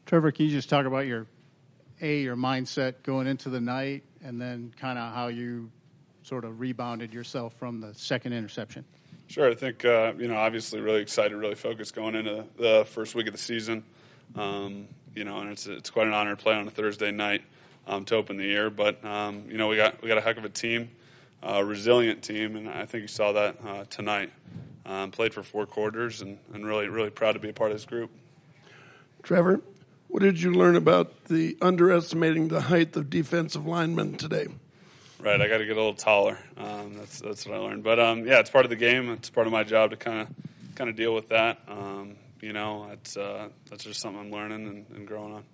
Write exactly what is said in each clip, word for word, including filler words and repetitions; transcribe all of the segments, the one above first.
Trevor, can you just talk about your, A, your mindset going into the night, and then kind of how you sort of rebounded yourself from the second interception? Sure. I think, uh, you know, obviously really excited, really focused going into the first week of the season. Um, you know, and it's it's quite an honor to play on a Thursday night um, to open the year. But, um, you know, we got we got a heck of a team, a resilient team, and I think you saw that uh, tonight. Um, played for four quarters and, and really, really proud to be a part of this group. Trevor, what did you learn about the underestimating the height of defensive linemen today? Right, I got to get a little taller. Um, that's that's what I learned. But um, yeah, it's part of the game. It's part of my job to kind of kind of deal with that. Um, you know, it's uh, that's just something I'm learning and, and growing on.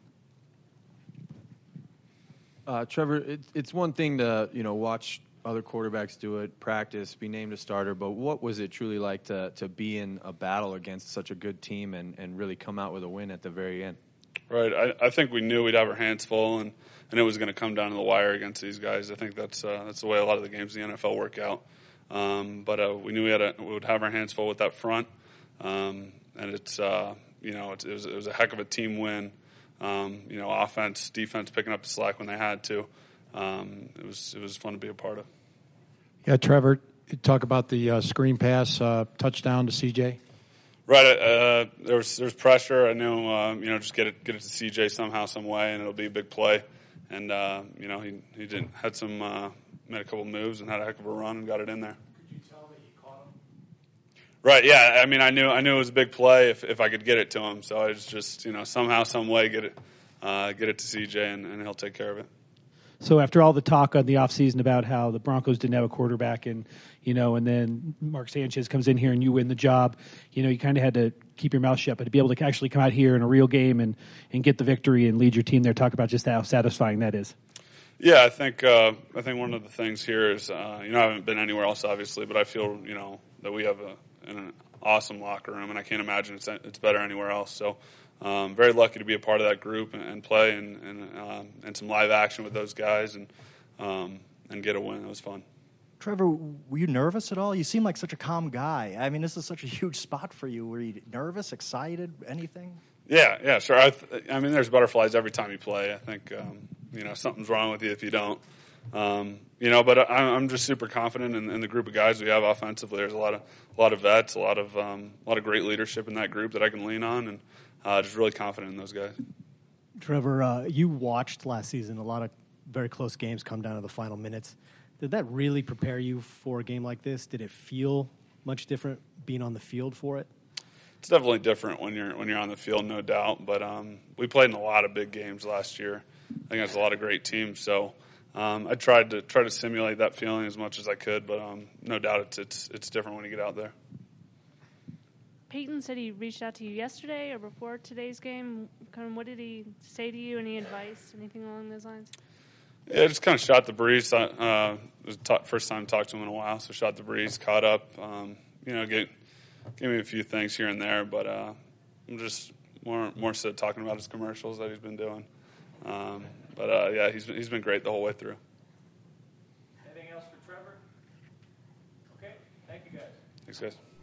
Uh, Trevor, it, it's one thing to you know watch other quarterbacks do it, practice, be named a starter. But what was it truly like to to be in a battle against such a good team and, and really come out with a win at the very end? Right, I, I think we knew we'd have our hands full and. And it was going to come down to the wire against these guys. I think that's uh, that's the way a lot of the games in the N F L work out. Um, but uh, we knew we had a, we would have our hands full with that front, um, and it's uh, you know it's, it was it was a heck of a team win. Um, you know, offense, defense picking up the slack when they had to. Um, it was it was fun to be a part of. Yeah, Trevor, talk about the uh, screen pass uh, touchdown to C J. Right, uh, there was there's pressure. I knew uh, you know just get it get it to C J somehow, some way, and it'll be a big play. And, uh, you know, he he did, had some, uh, made a couple moves and had a heck of a run and got it in there. Could you tell that you caught him? Right, yeah. I mean, I knew I knew it was a big play if, if I could get it to him. So I was just, you know, somehow, some way get it uh, get it to C J and, and he'll take care of it. So after all the talk on the offseason about how the Broncos didn't have a quarterback and, you know, and then Mark Sanchez comes in here and you win the job, you know, you kind of had to keep your mouth shut. But to be able to actually come out here in a real game and, and get the victory and lead your team there, talk about just how satisfying that is. Yeah, I think uh, I think one of the things here is, uh, you know, I haven't been anywhere else, obviously, but I feel, you know, that we have a, an awesome locker room, and I can't imagine it's it's better anywhere else. So um, very lucky to be a part of that group and, and play and and, um, and some live action with those guys and um, and get a win. It was fun. Trevor, were you nervous at all? You seem like such a calm guy. I mean, this is such a huge spot for you. Were you nervous, excited, anything? Yeah, yeah, sure. I, th- I mean, there's butterflies every time you play. I think, um, you know, something's wrong with you if you don't. Um, you know, but I, I'm just super confident in, in the group of guys we have offensively. There's a lot of a lot of vets, a lot of um, a lot of great leadership in that group that I can lean on, and uh, just really confident in those guys. Trevor, uh, you watched last season a lot of very close games come down to the final minutes. Did that really prepare you for a game like this? Did it feel much different being on the field for it? It's definitely different when you're when you're on the field, no doubt. But um, we played in a lot of big games last year. I think it's a lot of great teams. So um, I tried to try to simulate that feeling as much as I could. But um, no doubt, it's it's it's different when you get out there. Peyton said he reached out to you yesterday or before today's game. Kind of, what did he say to you? Any advice? Anything along those lines? Yeah, just kind of shot the breeze. Uh, it was the t- first time I talked to him in a while, so shot the breeze, caught up. Um, you know, get, gave me a few things here and there, but uh, I'm just more more so talking about his commercials that he's been doing. Um, but uh, yeah, he's he's been great the whole way through. Anything else for Trevor? Okay, thank you guys. Thanks, guys.